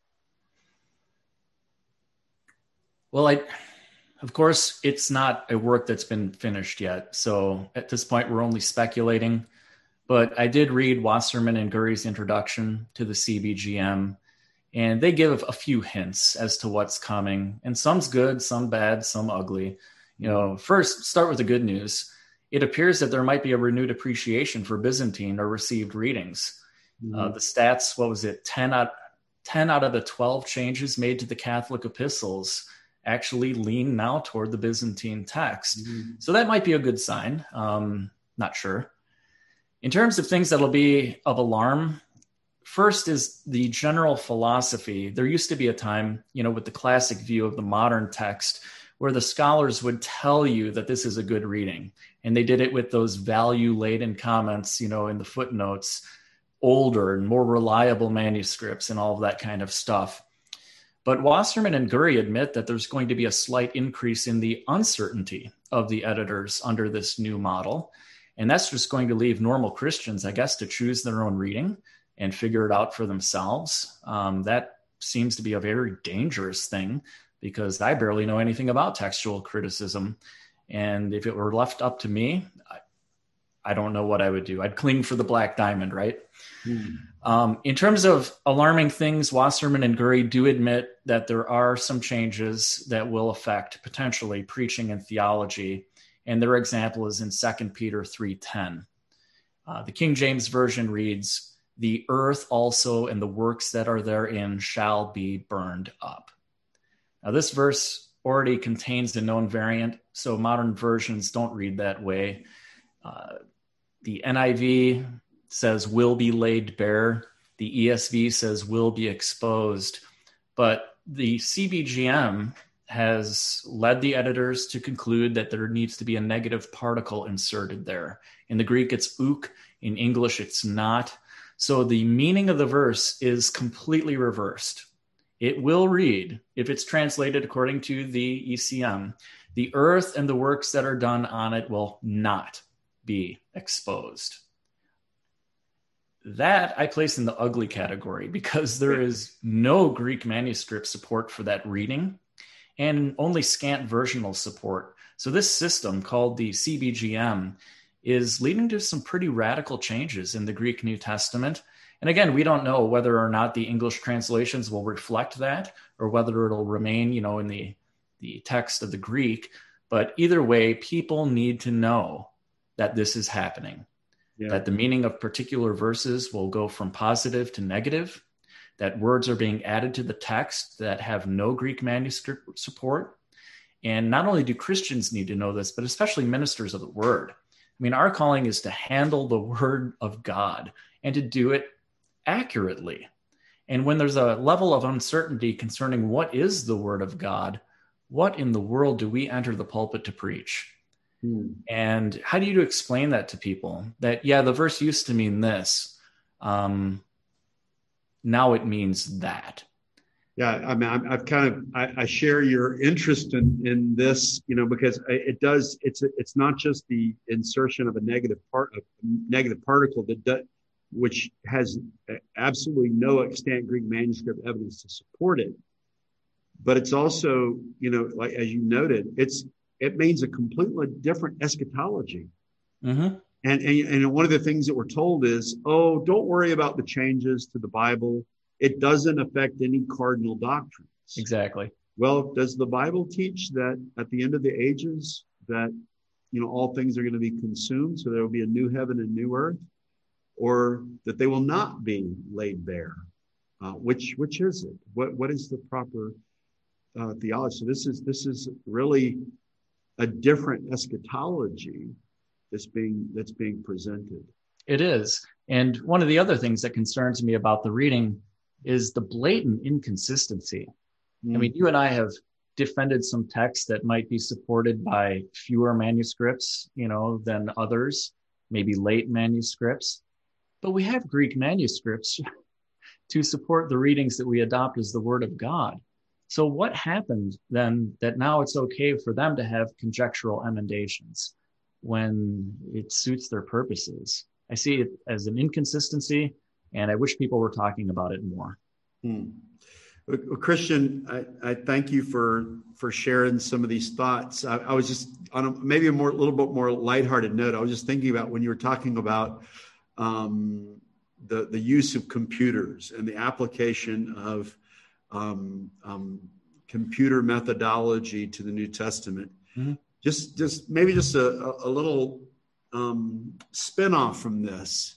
Well, I, of course, it's not a work that's been finished yet. So at this point, we're only speculating. But I did read Wasserman and Gurry's introduction to the C B G M, and they give a few hints as to what's coming. And some's good, some bad, some ugly. You know, first, start with the good news. It appears that there might be a renewed appreciation for Byzantine or received readings. Mm-hmm. Uh, the stats, what was it, ten out, ten out of the twelve changes made to the Catholic epistles actually lean now toward the Byzantine text. Mm-hmm. So that might be a good sign. Um, not sure. In terms of things that'll be of alarm, first is the general philosophy. There used to be a time, you know, with the classic view of the modern text where the scholars would tell you that this is a good reading. And they did it with those value-laden comments, you know, in the footnotes, older and more reliable manuscripts and all of that kind of stuff. But Wasserman and Gurry admit that there's going to be a slight increase in the uncertainty of the editors under this new model. And that's just going to leave normal Christians, I guess, to choose their own reading and figure it out for themselves. Um, that seems to be a very dangerous thing because I barely know anything about textual criticism. And if it were left up to me, I, I don't know what I would do. I'd cling for the black diamond, right? Hmm. Um, in terms of alarming things, Wasserman and Gurry do admit that there are some changes that will affect potentially preaching and theology. And their example is in Second Peter three ten. Uh, the King James Version reads, "The earth also and the works that are therein shall be burned up." Now, this verse already contains the known variant, so modern versions don't read that way. Uh, the N I V says will be laid bare. The E S V says will be exposed. But the C B G M has led the editors to conclude that there needs to be a negative particle inserted there. In the Greek, it's uk. In English, it's not. So the meaning of the verse is completely reversed. It will read, if it's translated according to the E C M, the earth and the works that are done on it will not be exposed. That I place in the ugly category because there is no Greek manuscript support for that reading and only scant versional support. So this system called the C B G M is leading to some pretty radical changes in the Greek New Testament. And again, we don't know whether or not the English translations will reflect that or whether it'll remain, you know, in the, the text of the Greek. But either way, people need to know that this is happening. Yeah. That the meaning of particular verses will go from positive to negative, that words are being added to the text that have no Greek manuscript support. And not only do Christians need to know this, but especially ministers of the word. I mean, our calling is to handle the word of God and to do it accurately. And when there's a level of uncertainty concerning what is the word of God, what in the world do we enter the pulpit to preach? Hmm. And how do you explain that to people? That, yeah, the verse used to mean this. Um, now it means that. Yeah, I mean, I'm, I've kind of, I, I share your interest in, in this, you know, because it does, it's it's not just the insertion of a negative part, a negative particle that does, which has absolutely no extant Greek manuscript evidence to support it. But it's also, you know, like, as you noted, it's, it means a completely different eschatology. Mm-hmm. And, and, and one of the things that we're told is, oh, don't worry about the changes to the Bible. It doesn't affect any cardinal doctrines. Exactly. Well, does the Bible teach that at the end of the ages that, you know, all things are going to be consumed, so there will be a new heaven and new earth, or that they will not be laid bare? Uh, which which is it? What what is the proper uh, theology? So this is this is really a different eschatology that's being that's being presented. It is. And one of the other things that concerns me about the reading is the blatant inconsistency. Mm. I mean, you and I have defended some texts that might be supported by fewer manuscripts, you know, than others, maybe late manuscripts. But we have Greek manuscripts to support the readings that we adopt as the Word of God. So what happened then that now it's okay for them to have conjectural emendations when it suits their purposes? I see it as an inconsistency, and I wish people were talking about it more. Hmm. Well, Christian, I, I thank you for for sharing some of these thoughts. I, I was just on a, maybe a more, little bit more lighthearted note. I was just thinking about when you were talking about um, the the use of computers and the application of um, um, computer methodology to the New Testament. Mm-hmm. Just just maybe just a, a little um, spin-off from this.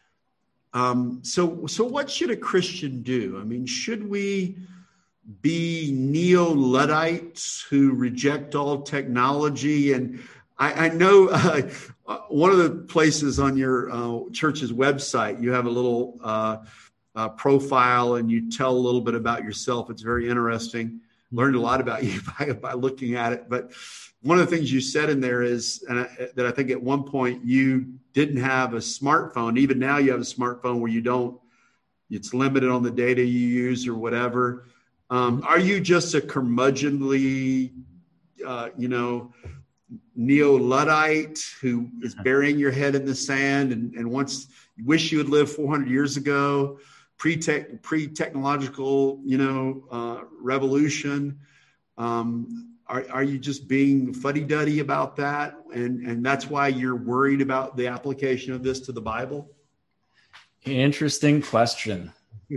Um, so, so what should a Christian do? I mean, should we be neo-Luddites who reject all technology? And I, I know uh, one of the places on your uh, church's website, you have a little uh, uh, profile and you tell a little bit about yourself. It's very interesting. Learned a lot about you by, by looking at it. But one of the things you said in there is and I, that I think at one point you didn't have a smartphone. Even now you have a smartphone where you don't, it's limited on the data you use or whatever. Um, are you just a curmudgeonly, uh, you know, neo-Luddite who is burying your head in the sand and, and wants, wish you had lived four hundred years ago? Pre-tech, pre-technological, you know, uh, revolution. Um, are, are you just being fuddy-duddy about that? And, and that's why you're worried about the application of this to the Bible? Interesting question.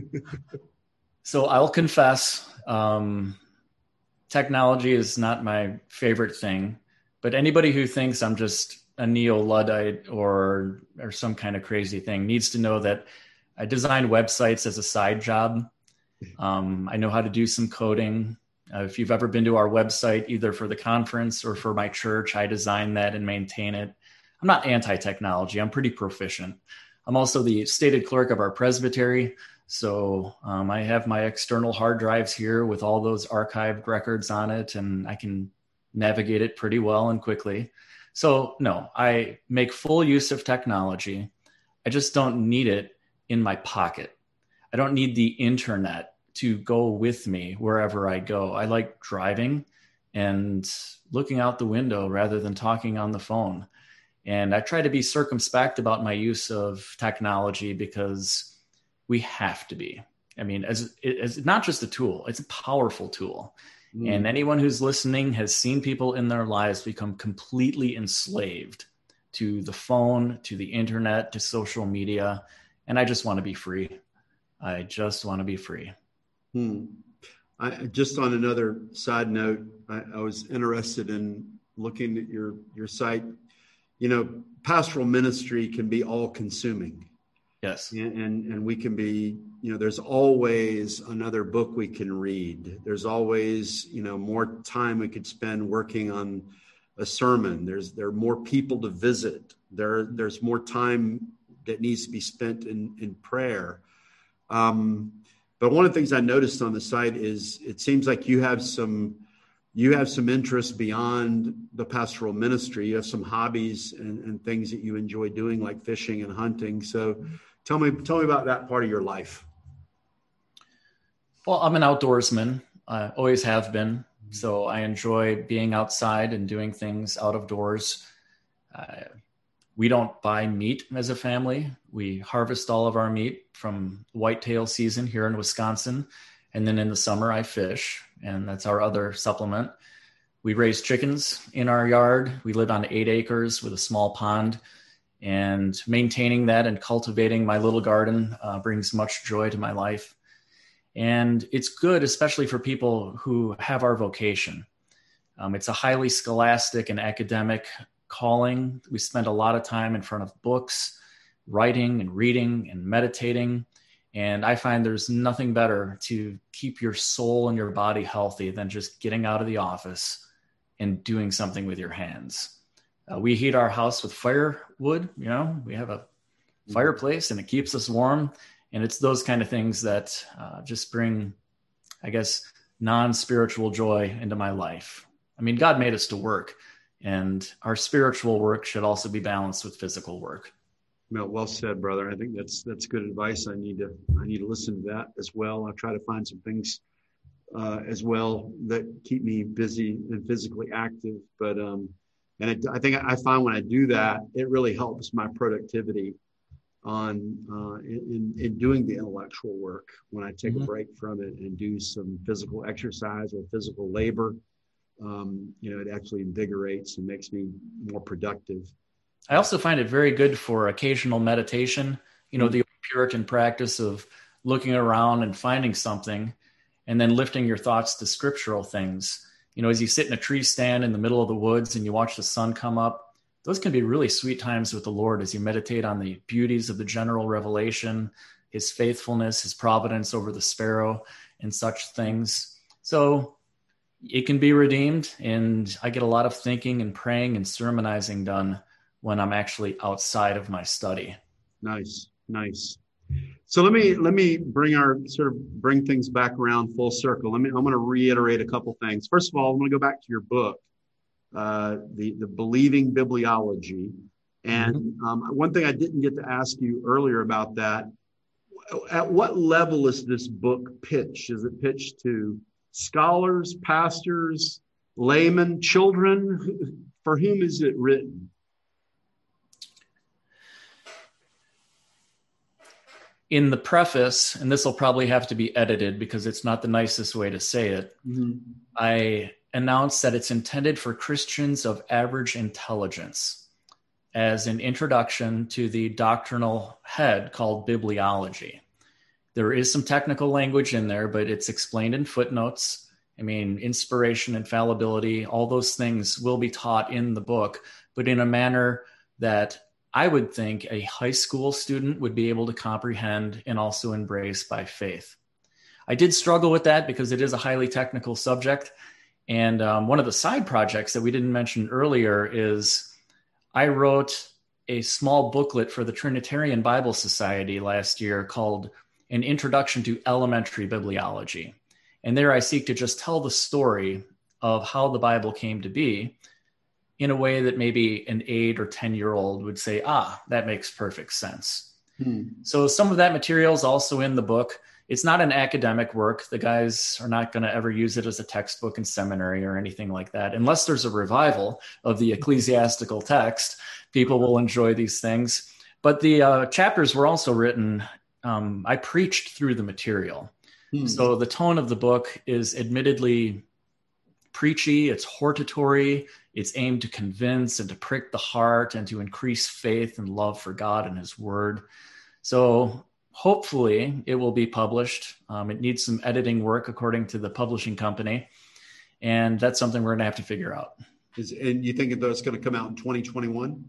So I'll confess, um, technology is not my favorite thing, but anybody who thinks I'm just a neo-Luddite or, or some kind of crazy thing needs to know that I design websites as a side job. Um, I know how to do some coding. Uh, if you've ever been to our website, either for the conference or for my church, I design that and maintain it. I'm not anti-technology. I'm pretty proficient. I'm also the stated clerk of our presbytery. So um, I have my external hard drives here with all those archived records on it, and I can navigate it pretty well and quickly. So no, I make full use of technology. I just don't need it in my pocket. I don't need the internet to go with me wherever I go. I like driving and looking out the window rather than talking on the phone. And I try to be circumspect about my use of technology because we have to be. I mean, as it's not just a tool, it's a powerful tool. Mm. And anyone who's listening has seen people in their lives become completely enslaved to the phone, to the internet, to social media. And I just want to be free. I just want to be free. Hmm. I, just on another side note, I, I was interested in looking at your, your site. You know, pastoral ministry can be all consuming. Yes. And, and, and we can be, you know, there's always another book we can read. There's always, you know, more time we could spend working on a sermon. There's, there are more people to visit. There, there's more time that needs to be spent in, in prayer. Um, but one of the things I noticed on the site is it seems like you have some, you have some interest beyond the pastoral ministry. You have some hobbies and, and things that you enjoy doing, like fishing and hunting. So tell me, tell me about that part of your life. Well, I'm an outdoorsman. I always have been. So I enjoy being outside and doing things out of doors. Uh, we don't buy meat as a family. We harvest all of our meat from whitetail season here in Wisconsin. And then in the summer, I fish, and that's our other supplement. We raise chickens in our yard. We live on eight acres with a small pond, and maintaining that and cultivating my little garden uh, brings much joy to my life. And it's good, especially for people who have our vocation. Um, it's a highly scholastic and academic calling. We spend a lot of time in front of books, writing and reading and meditating. And I find there's nothing better to keep your soul and your body healthy than just getting out of the office and doing something with your hands. Uh, we heat our house with firewood. You know, we have a fireplace and it keeps us warm. And it's those kind of things that uh, just bring, I guess, non-spiritual joy into my life. I mean, God made us to work, and our spiritual work should also be balanced with physical work. Well, well said, brother. I think that's that's good advice. I need to I need to listen to that as well. I try to find some things uh, as well that keep me busy and physically active. But um, and it, I think I find when I do that, it really helps my productivity on uh, in in doing the intellectual work. When I take mm-hmm. a break from it and do some physical exercise or physical labor, um, you know, it actually invigorates and makes me more productive. I also find it very good for occasional meditation, you know, mm-hmm. the Puritan practice of looking around and finding something and then lifting your thoughts to scriptural things. You know, as you sit in a tree stand in the middle of the woods and you watch the sun come up, those can be really sweet times with the Lord as you meditate on the beauties of the general revelation, his faithfulness, his providence over the sparrow and such things. So it can be redeemed, and I get a lot of thinking and praying and sermonizing done when I'm actually outside of my study. Nice, nice. So let me let me bring our sort of bring things back around full circle. Let me I'm going to reiterate a couple things. First of all, I'm going to go back to your book, uh, the the Believing Bibliology. And mm-hmm. um, one thing I didn't get to ask you earlier about that: at what level is this book pitched? Is it pitched to scholars, pastors, laymen, children? For whom is it written? In the preface, and this will probably have to be edited because it's not the nicest way to say it, mm-hmm. I announced that it's intended for Christians of average intelligence as an introduction to the doctrinal head called bibliology. There is some technical language in there, but it's explained in footnotes. I mean, inspiration, infallibility, all those things will be taught in the book, but in a manner that I would think a high school student would be able to comprehend and also embrace by faith. I did struggle with that because it is a highly technical subject. And um, one of the side projects that we didn't mention earlier is I wrote a small booklet for the Trinitarian Bible Society last year called An Introduction to Elementary Bibliology. And there I seek to just tell the story of how the Bible came to be in a way that maybe an eight or ten year old would say, ah, that makes perfect sense. Hmm. So some of that material is also in the book. It's not an academic work. The guys are not going to ever use it as a textbook in seminary or anything like that. Unless there's a revival of the ecclesiastical text, people will enjoy these things. But the uh, chapters were also written, um, I preached through the material. Hmm. So the tone of the book is admittedly preachy, it's hortatory, it's aimed to convince and to prick the heart and to increase faith and love for God and his word. So hopefully it will be published. Um, it needs some editing work according to the publishing company. And that's something we're going to have to figure out. Is, and you think that's going to come out in twenty twenty-one?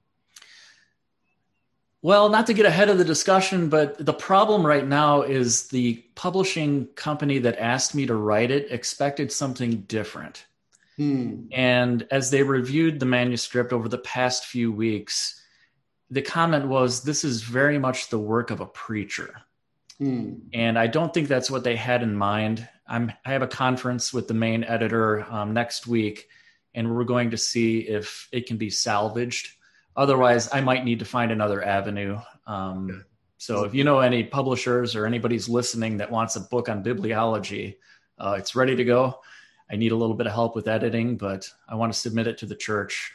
Well, not to get ahead of the discussion, but the problem right now is the publishing company that asked me to write it expected something different. Hmm. And as they reviewed the manuscript over the past few weeks, the comment was, this is very much the work of a preacher. Hmm. And I don't think that's what they had in mind. I'm, I have a conference with the main editor um, next week, and we're going to see if it can be salvaged. Otherwise, I might need to find another avenue. Um, okay. So if you know any publishers or anybody's listening that wants a book on bibliology, uh, it's ready to go. I need a little bit of help with editing, but I want to submit it to the church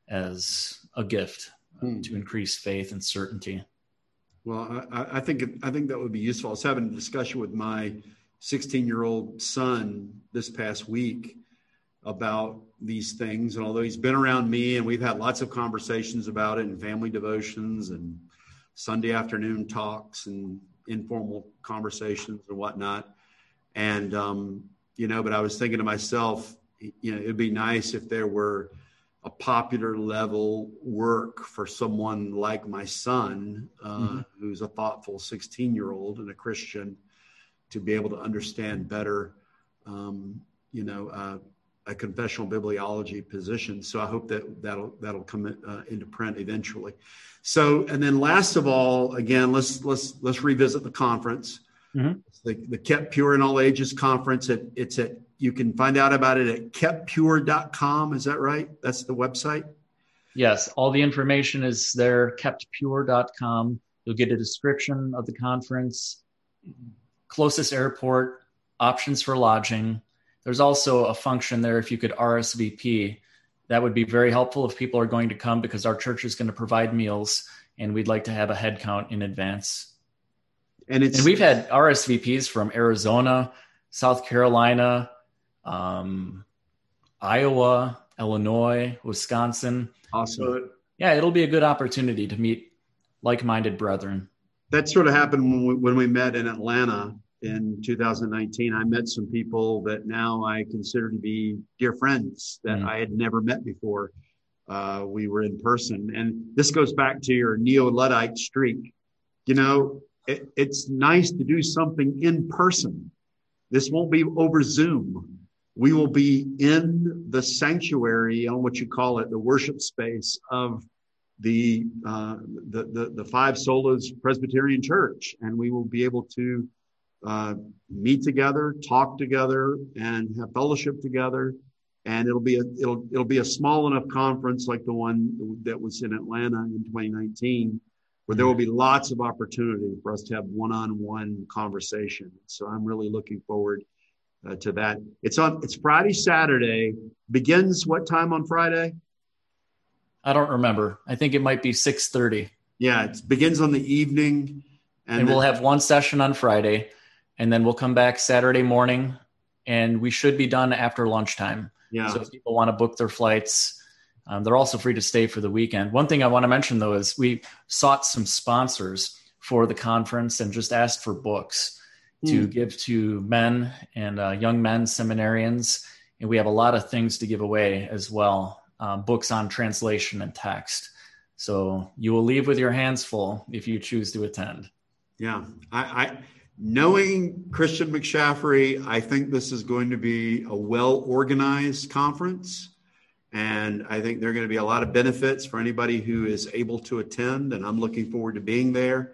as a gift hmm. to increase faith and certainty. Well, I, I think I think that would be useful. I was having a discussion with my sixteen-year-old son this past week about these things. And although he's been around me and we've had lots of conversations about it in family devotions and Sunday afternoon talks and informal conversations and whatnot. And, um, you know, but I was thinking to myself, you know, it'd be nice if there were a popular level work for someone like my son, uh, mm-hmm. who's a thoughtful sixteen year old and a Christian, to be able to understand better, um, you know, uh, a confessional bibliology position. So I hope that that'll, that'll come in, uh, into print eventually. So, and then last of all, again, let's, let's, let's revisit the conference, mm-hmm. the, the Kept Pure in All Ages conference. It, it's at, you can find out about it at kept pure dot com. Is that right? That's the website? Yes. All the information is there, kept pure dot com. You'll get a description of the conference, closest airport, options for lodging. There's also a function there if you could R S V P. That would be very helpful if people are going to come, because our church is going to provide meals and we'd like to have a head count in advance. And, it's, and we've had R S V Ps from Arizona, South Carolina, um, Iowa, Illinois, Wisconsin. Awesome. So, yeah, it'll be a good opportunity to meet like-minded brethren. That sort of happened when we, when we met in Atlanta. In two thousand nineteen, I met some people that now I consider to be dear friends that mm. I had never met before. Uh, we were in person. And this goes back to your Neo-Luddite streak. You know, it, it's nice to do something in person. This won't be over Zoom. We will be in the sanctuary, on what you call it, the worship space of the, uh, the, the, the Five Solas Presbyterian Church. And we will be able to Uh, meet together, talk together, and have fellowship together. And it'll be a it'll it'll be a small enough conference like the one that was in Atlanta in twenty nineteen, where there will be lots of opportunity for us to have one-on-one conversation. So I'm really looking forward uh, to that. It's on it's Friday, Saturday. Begins what time on Friday? I don't remember. I think it might be six thirty. Yeah, it begins on the evening, and, and we'll then have one session on Friday. And then we'll come back Saturday morning, and we should be done after lunchtime. Yeah. So if people want to book their flights, um, they're also free to stay for the weekend. One thing I want to mention, though, is we sought some sponsors for the conference and just asked for books mm. to give to men and uh, young men, seminarians. And we have a lot of things to give away as well, um, books on translation and text. So you will leave with your hands full if you choose to attend. Yeah, I... I... Knowing Christian McShaffrey, I think this is going to be a well-organized conference, and I think there are going to be a lot of benefits for anybody who is able to attend, and I'm looking forward to being there.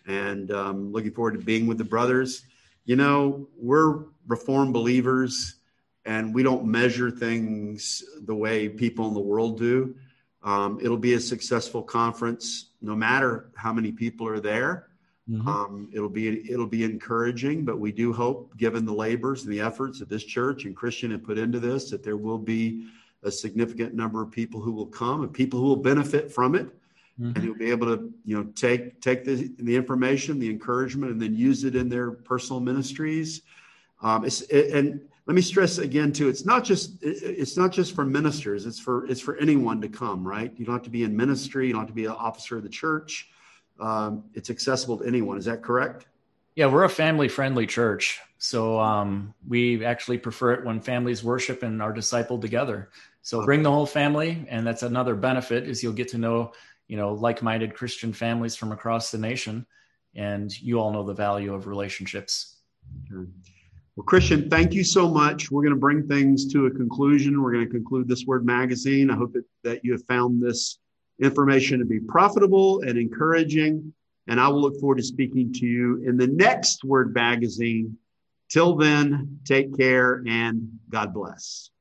and um, looking forward to being with the brothers. You know, we're Reformed believers, and we don't measure things the way people in the world do. Um, it'll be a successful conference, no matter how many people are there. Mm-hmm. Um, it'll be it'll be encouraging, but we do hope, given the labors and the efforts that this church and Christian have put into this, that there will be a significant number of people who will come and people who will benefit from it, mm-hmm. and who'll be able to, you know, take take the the information, the encouragement, and then use it in their personal ministries. Um, it's, it, and let me stress again too, it's not just it's not just for ministers. It's for it's for anyone to come. Right? You don't have to be in ministry. You don't have to be an officer of the church. Um, it's accessible to anyone. Is that correct? Yeah, we're a family-friendly church. So um, we actually prefer it when families worship and are discipled together. So bring the whole family, and that's another benefit is you'll get to know, you know, like-minded Christian families from across the nation, and you all know the value of relationships. Well, Christian, thank you so much. We're going to bring things to a conclusion. We're going to conclude this Word Magazine. I hope that, that you have found this information to be profitable and encouraging, and I will look forward to speaking to you in the next Word Magazine. Till then, take care and God bless.